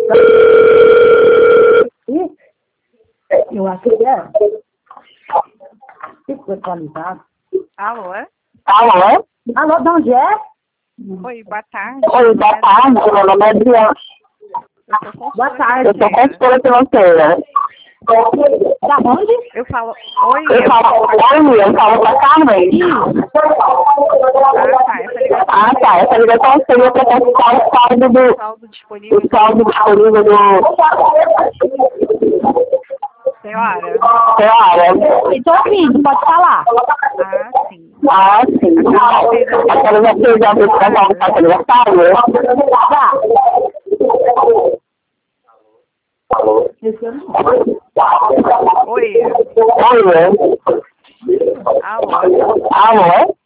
Eu acho que é. Que coisa atualizada. Alô? Alô? Alô, de onde é? Oi, boa tarde. Oi, boa tarde, meu nome é Adriana. Boa tarde. Eu sou consultora financeira. Da onde? Eu falo, oi, Eu falo com a Carmen. Essa ligação seria para consultar o saldo disponível. saldo disponível do... Senhora? Estou ouvindo, pode falar. Sim. Sim. A senhora já fez a aplicação do seu aniversário? Tá. Oi. Oi. Alô? Alô?